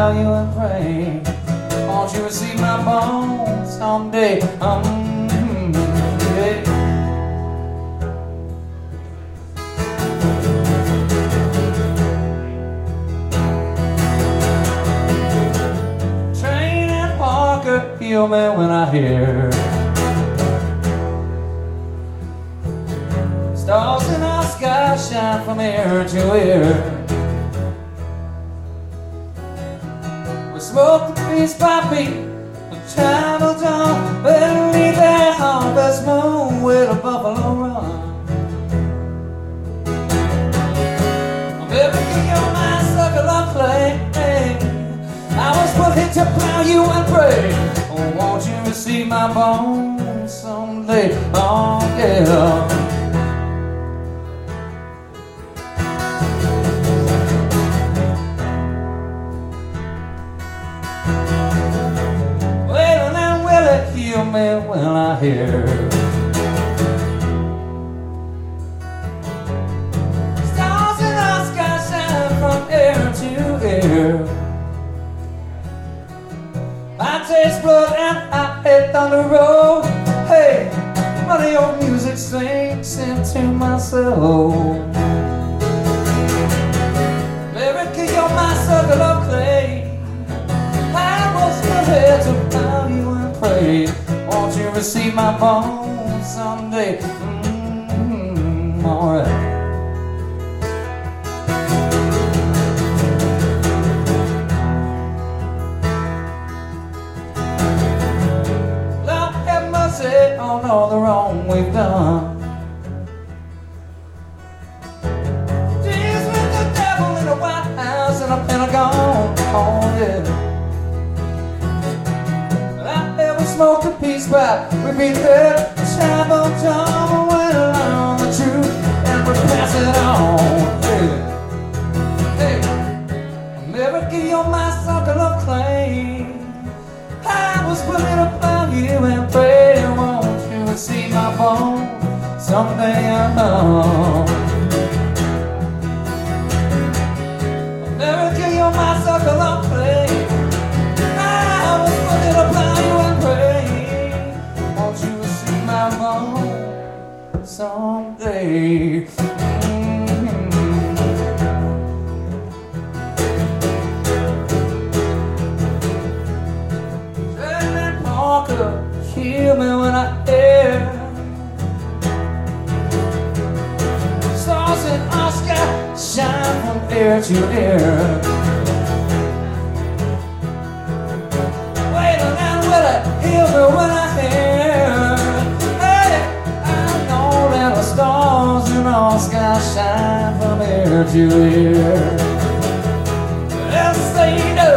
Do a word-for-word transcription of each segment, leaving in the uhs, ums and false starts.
value and pray. Won't you receive my bones someday? Um, yeah. Train and Parker heal me when I hear stars in our sky shine from ear to ear. We smoke the piece by piece, we traveled on beneath that harvest moon where the buffalo run. Baby, you're my circle of clay. I was put here to plow you and pray. Oh, won't you receive my bones someday? Oh, yeah. Heal me when I hear stars in the sky shine from ear to ear. I taste blood and I hate thunder roll. Hey, money old music sinks into my soul. America, you're my circle of clay. I was put here to pound you and pray. Won't you receive my bones someday? Mm-hmm, alright. Lord have mercy on all the wrong we've done. Deals with the devil in the White House and a Pentagon. Oh yeah. Smoke a peace pipe, we beat that travel John went along the truth and we pass it on. Hey, hey, America, you're my circle of clay. I was willing to plow you and pray. Won't you receive my bone someday? Oh, America, you're my circle of clay. I was willing to plow you and pray. Someday. Mm-hmm. Train and Parker heal me when I hear stars in our sky shine from ear to ear. Wait and will it heal me when I hear stars in our sky shine from ear to ear. Let's say no.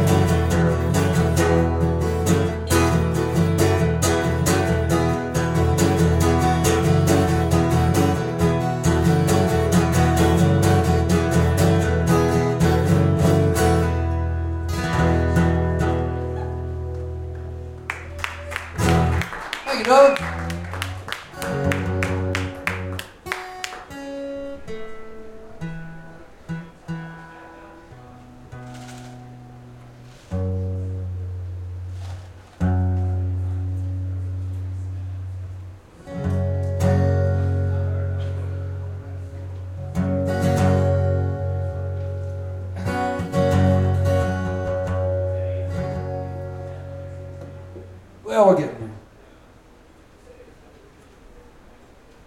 Thank you, Doug. Well, we're getting